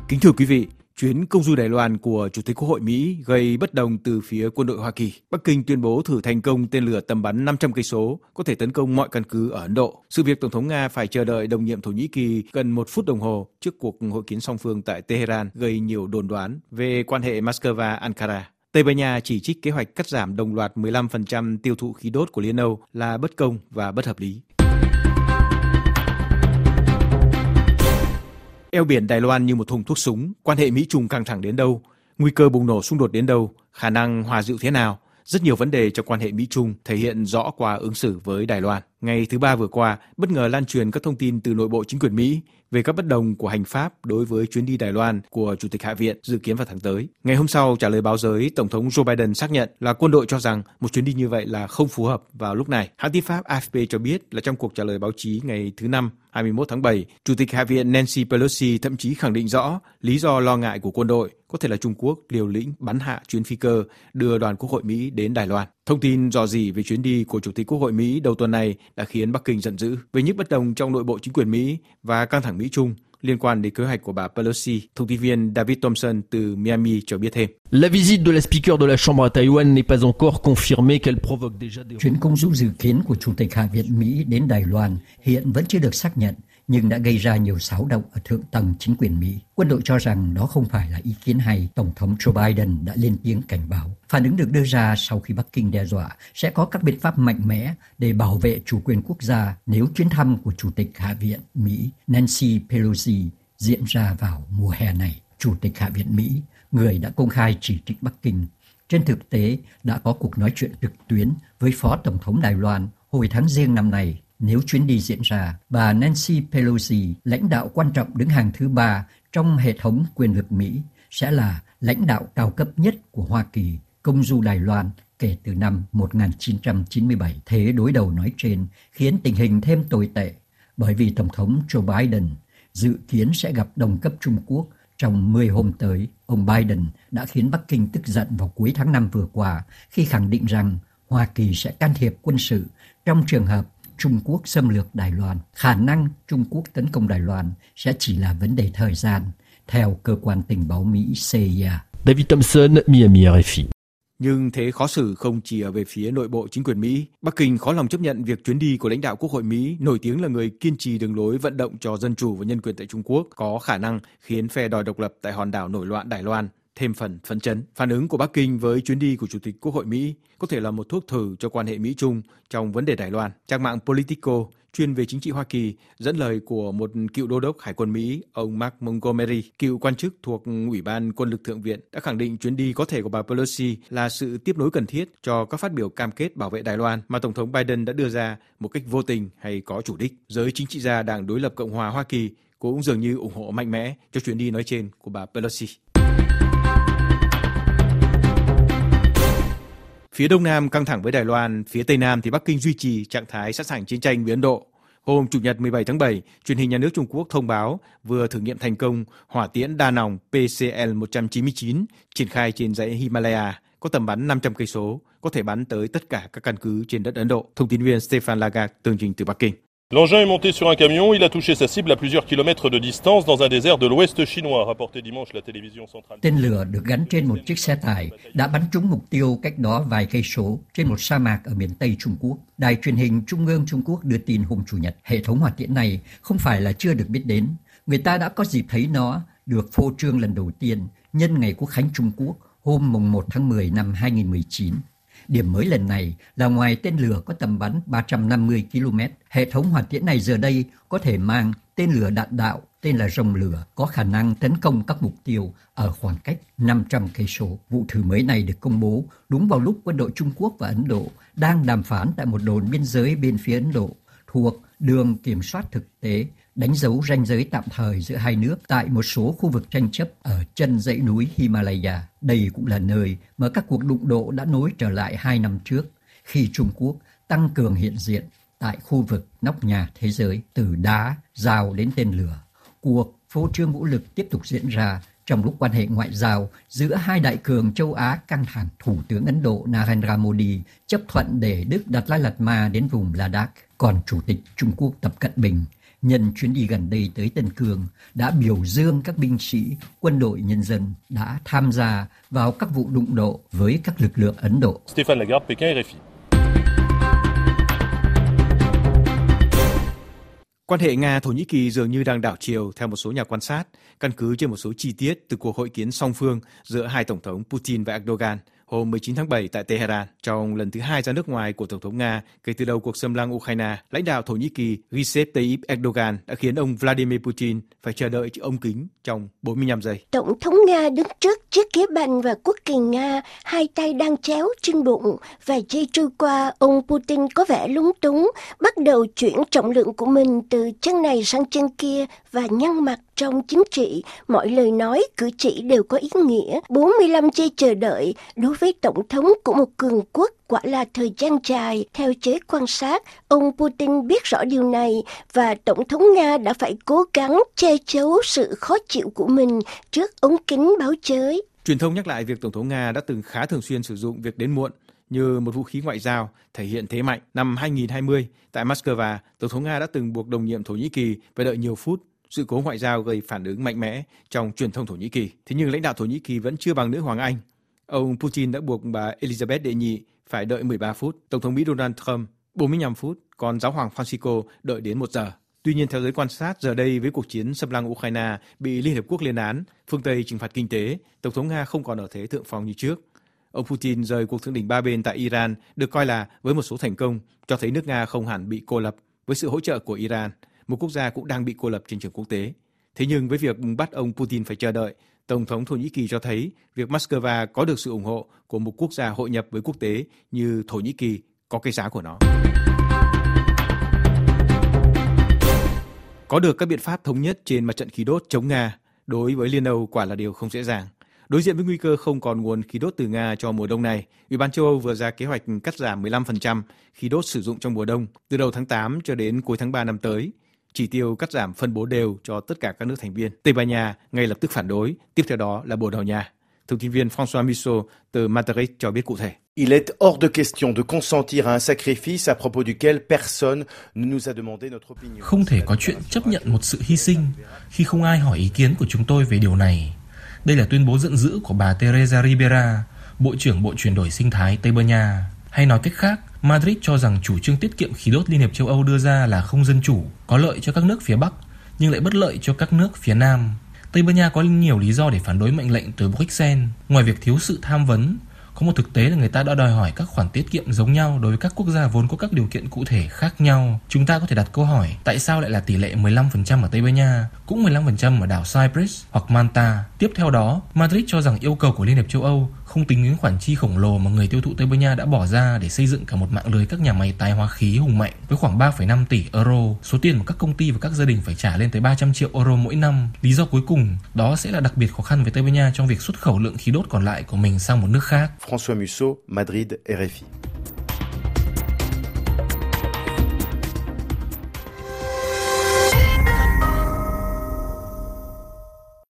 Kính thưa quý vị, chuyến công du Đài Loan của Chủ tịch Quốc hội Mỹ gây bất đồng từ phía quân đội Hoa Kỳ. Bắc Kinh tuyên bố thử thành công tên lửa tầm bắn 500 cây số có thể tấn công mọi căn cứ ở Ấn Độ. Sự việc Tổng thống Nga phải chờ đợi đồng nhiệm Thổ Nhĩ Kỳ gần 1 phút đồng hồ trước cuộc hội kiến song phương tại Tehran gây nhiều đồn đoán về quan hệ Moscow-Ankara. Tây Ban Nha chỉ trích kế hoạch cắt giảm đồng loạt 15% tiêu thụ khí đốt của Liên Âu là bất công và bất hợp lý. Eo biển Đài Loan như một thùng thuốc súng, quan hệ Mỹ-Trung căng thẳng đến đâu, nguy cơ bùng nổ xung đột đến đâu, khả năng hòa dịu thế nào, rất nhiều vấn đề trong quan hệ Mỹ-Trung thể hiện rõ qua ứng xử với Đài Loan. Ngày thứ Ba vừa qua, bất ngờ lan truyền các thông tin từ nội bộ chính quyền Mỹ về các bất đồng của hành pháp đối với chuyến đi Đài Loan của Chủ tịch Hạ viện dự kiến vào tháng tới. Ngày hôm sau, trả lời báo giới, Tổng thống Joe Biden xác nhận là quân đội cho rằng một chuyến đi như vậy là không phù hợp vào lúc này. Hãng tin Pháp AFP cho biết là trong cuộc trả lời báo chí ngày thứ Năm, 21 tháng 7, Chủ tịch Hạ viện Nancy Pelosi thậm chí khẳng định rõ lý do lo ngại của quân đội có thể là Trung Quốc liều lĩnh bắn hạ chuyến phi cơ đưa đoàn Quốc hội Mỹ đến Đài Loan. Thông tin rò rỉ về chuyến đi của Chủ tịch Quốc hội Mỹ đầu tuần này đã khiến Bắc Kinh giận dữ về những bất đồng trong nội bộ chính quyền Mỹ và căng thẳng Mỹ-Trung liên quan đến kế hoạch của bà Pelosi. Thông tin viên David Thompson từ Miami cho biết thêm. La visite de la speaker de la Chambre à Taïwan n'est pas encore confirmée qu'elle provoque déjà des... Chuyến công du dự kiến của Chủ tịch Hạ viện Mỹ đến Đài Loan hiện vẫn chưa được xác nhận, nhưng đã gây ra nhiều xáo động ở thượng tầng chính quyền Mỹ. Quân đội cho rằng đó không phải là ý kiến hay. Tổng thống Joe Biden đã lên tiếng cảnh báo. Phản ứng được đưa ra sau khi Bắc Kinh đe dọa sẽ có các biện pháp mạnh mẽ để bảo vệ chủ quyền quốc gia nếu chuyến thăm của Chủ tịch Hạ viện Mỹ Nancy Pelosi diễn ra vào mùa hè này. Chủ tịch Hạ viện Mỹ, người đã công khai chỉ trích Bắc Kinh, trên thực tế đã có cuộc nói chuyện trực tuyến với Phó Tổng thống Đài Loan hồi tháng Giêng năm nay. Nếu chuyến đi diễn ra, bà Nancy Pelosi, lãnh đạo quan trọng đứng hàng thứ 3 trong hệ thống quyền lực Mỹ, sẽ là lãnh đạo cao cấp nhất của Hoa Kỳ công du Đài Loan kể từ năm 1997. Thế đối đầu nói trên khiến tình hình thêm tồi tệ, bởi vì Tổng thống Joe Biden dự kiến sẽ gặp đồng cấp Trung Quốc trong 10 hôm tới. Ông Biden đã khiến Bắc Kinh tức giận vào cuối tháng 5 vừa qua khi khẳng định rằng Hoa Kỳ sẽ can thiệp quân sự trong trường hợp Trung Quốc xâm lược Đài Loan. Khả năng Trung Quốc tấn công Đài Loan sẽ chỉ là vấn đề thời gian, theo cơ quan tình báo Mỹ CIA. David Thompson, Miami, RFI. Nhưng thế khó xử không chỉ ở về phía nội bộ chính quyền Mỹ. Bắc Kinh khó lòng chấp nhận việc chuyến đi của lãnh đạo Quốc hội Mỹ nổi tiếng là người kiên trì đường lối vận động cho dân chủ và nhân quyền tại Trung Quốc có khả năng khiến phe đòi độc lập tại hòn đảo nổi loạn Đài Loan thêm phần phấn chấn. Phản ứng của Bắc Kinh với chuyến đi của Chủ tịch Quốc hội Mỹ có thể là một thuốc thử cho quan hệ Mỹ-Trung trong vấn đề Đài Loan. Trang mạng Politico chuyên về chính trị Hoa Kỳ dẫn lời của một cựu đô đốc Hải quân Mỹ, ông Mark Montgomery, cựu quan chức thuộc Ủy ban Quân lực Thượng viện, đã khẳng định chuyến đi có thể của bà Pelosi là sự tiếp nối cần thiết cho các phát biểu cam kết bảo vệ Đài Loan mà Tổng thống Biden đã đưa ra một cách vô tình hay có chủ đích. Giới chính trị gia Đảng đối lập Cộng hòa Hoa Kỳ cũng dường như ủng hộ mạnh mẽ cho chuyến đi nói trên của bà Pelosi. Phía Đông Nam căng thẳng với Đài Loan, phía Tây Nam thì Bắc Kinh duy trì trạng thái sẵn sàng chiến tranh với Ấn Độ. Hôm Chủ nhật 17 tháng 7, truyền hình nhà nước Trung Quốc thông báo vừa thử nghiệm thành công hỏa tiễn đa nòng PCL-199 triển khai trên dãy Himalaya, có tầm bắn 500 cây số, có thể bắn tới tất cả các căn cứ trên đất Ấn Độ. Thông tin viên Stéphane Lagarde tường trình từ Bắc Kinh. L'engin est monté sur un camion, il a touché sa cible à plusieurs kilomètres de distance dans un désert de l'ouest chinois, rapporté dimanche la télévision centrale. Tên lửa được gắn trên một chiếc xe tải đã bắn trúng mục tiêu cách đó vài cây số trên một sa mạc ở miền Tây Trung Quốc. Đài truyền hình Trung ương Trung Quốc đưa tin hôm Chủ nhật, hệ thống hỏa tiễn này không phải là chưa được biết đến. Người ta đã có dịp thấy nó được phô trương lần đầu tiên nhân ngày Quốc khánh Trung Quốc hôm mùng 1 tháng 10 năm 2019. Điểm mới lần này là ngoài tên lửa có tầm bắn 350 km, hệ thống hỏa tiễn này giờ đây có thể mang tên lửa đạn đạo tên là Rồng Lửa, có khả năng tấn công các mục tiêu ở khoảng cách 500 cây số. Vụ thử mới này được công bố đúng vào lúc quân đội Trung Quốc và Ấn Độ đang đàm phán tại một đồn biên giới bên phía Ấn Độ thuộc đường kiểm soát thực tế, đánh dấu ranh giới tạm thời giữa hai nước tại một số khu vực tranh chấp ở chân dãy núi Himalaya. Đây cũng là nơi mà các cuộc đụng độ đã nối trở lại 2 năm trước, khi Trung Quốc tăng cường hiện diện tại khu vực nóc nhà thế giới, từ đá, dao đến tên lửa. Cuộc phô trương vũ lực tiếp tục diễn ra trong lúc quan hệ ngoại giao giữa hai đại cường châu Á căng thẳng. Thủ tướng Ấn Độ Narendra Modi chấp thuận để Đức đặt Lai Lạt Ma đến vùng Ladakh, còn Chủ tịch Trung Quốc Tập Cận Bình nhân chuyến đi gần đây tới Tân Cương đã biểu dương các binh sĩ, quân đội nhân dân đã tham gia vào các vụ đụng độ với các lực lượng Ấn Độ. Stéphane Lagarde, Pékin, RFI. Quan hệ Nga-Thổ Nhĩ Kỳ dường như đang đảo chiều theo một số nhà quan sát, căn cứ trên một số chi tiết từ cuộc hội kiến song phương giữa hai tổng thống Putin và Erdogan hôm 19 tháng 7 tại Tehran. Trong lần thứ hai ra nước ngoài của Tổng thống Nga kể từ đầu cuộc xâm lăng Ukraine, lãnh đạo Thổ Nhĩ Kỳ Recep Tayyip Erdogan đã khiến ông Vladimir Putin phải chờ đợi trước ống kính trong 45 giây. Tổng thống Nga đứng trước chiếc ghế bành và quốc kỳ Nga, hai tay đang chéo trên bụng. Vài giây trôi qua, ông Putin có vẻ lúng túng, bắt đầu chuyển trọng lượng của mình từ chân này sang chân kia và nhăn mặt. Trong chính trị, mọi lời nói, cử chỉ đều có ý nghĩa. 45 giây chờ đợi đối với tổng thống của một cường quốc quả là thời gian dài. Theo giới quan sát, ông Putin biết rõ điều này và Tổng thống Nga đã phải cố gắng che giấu sự khó chịu của mình trước ống kính báo giới. Truyền thông nhắc lại việc Tổng thống Nga đã từng khá thường xuyên sử dụng việc đến muộn như một vũ khí ngoại giao thể hiện thế mạnh. Năm 2020, tại Moscow, Tổng thống Nga đã từng buộc đồng nhiệm Thổ Nhĩ Kỳ phải đợi nhiều phút. Sự cố ngoại giao gây phản ứng mạnh mẽ trong truyền thông Thổ Nhĩ Kỳ. Thế nhưng lãnh đạo Thổ Nhĩ Kỳ vẫn chưa bằng nữ hoàng Anh. Ông Putin đã buộc bà Elizabeth đệ nhị phải đợi 13 phút, Tổng thống Mỹ Donald Trump 45 phút, còn giáo hoàng Francisco đợi đến 1 giờ. Tuy nhiên, theo giới quan sát, giờ đây với cuộc chiến xâm lăng Ukraine bị Liên Hợp Quốc lên án, phương Tây trừng phạt kinh tế, Tổng thống Nga không còn ở thế thượng phong như trước. Ông Putin rời cuộc thượng đỉnh ba bên tại Iran được coi là với một số thành công, cho thấy nước Nga không hẳn bị cô lập với sự hỗ trợ của Iran, một quốc gia cũng đang bị cô lập trên trường quốc tế. Thế nhưng với việc bắt ông Putin phải chờ đợi, Tổng thống Thổ Nhĩ Kỳ cho thấy việc Moscow có được sự ủng hộ của một quốc gia hội nhập với quốc tế như Thổ Nhĩ Kỳ có cái giá của nó. Có được các biện pháp thống nhất trên mặt trận khí đốt chống Nga đối với Liên Âu quả là điều không dễ dàng. Đối diện với nguy cơ không còn nguồn khí đốt từ Nga cho mùa đông này, Ủy ban châu Âu vừa ra kế hoạch cắt giảm 15% khí đốt sử dụng trong mùa đông từ đầu tháng 8 cho đến cuối tháng 3 năm tới. Chỉ tiêu cắt giảm phân bố đều cho tất cả các nước thành viên. Tây Ban Nha ngay lập tức phản đối, tiếp theo đó là Bồ Đào Nha. Thông tin viên François Musso từ Madrid cho biết cụ thể. Il est hors de question de consentir à un sacrifice à propos duquel personne ne nous a demandé notre opinion. Không thể có chuyện chấp nhận một sự hy sinh khi không ai hỏi ý kiến của chúng tôi về điều này. Đây là tuyên bố giận dữ của bà Teresa Ribera, Bộ trưởng Bộ chuyển đổi sinh thái Tây Ban Nha. Hay nói cách khác, Madrid cho rằng chủ trương tiết kiệm khí đốt Liên hiệp châu Âu đưa ra là không dân chủ, có lợi cho các nước phía Bắc, nhưng lại bất lợi cho các nước phía Nam. Tây Ban Nha có nhiều lý do để phản đối mệnh lệnh từ Bruxelles. Ngoài việc thiếu sự tham vấn, có một thực tế là người ta đã đòi hỏi các khoản tiết kiệm giống nhau đối với các quốc gia vốn có các điều kiện cụ thể khác nhau. Chúng ta có thể đặt câu hỏi, tại sao lại là tỷ lệ 15% ở Tây Ban Nha, cũng 15% ở đảo Cyprus hoặc Malta. Tiếp theo đó, Madrid cho rằng yêu cầu của Liên hiệp châu Âu không tính đến khoản chi khổng lồ mà người tiêu thụ Tây Ban Nha đã bỏ ra để xây dựng cả một mạng lưới các nhà máy tái hóa khí hùng mạnh với khoảng 3,5 tỷ euro, số tiền mà các công ty và các gia đình phải trả lên tới 300 triệu euro mỗi năm. Lý do cuối cùng, đó sẽ là đặc biệt khó khăn với Tây Ban Nha trong việc xuất khẩu lượng khí đốt còn lại của mình sang một nước khác. François Musso, Madrid, RFI.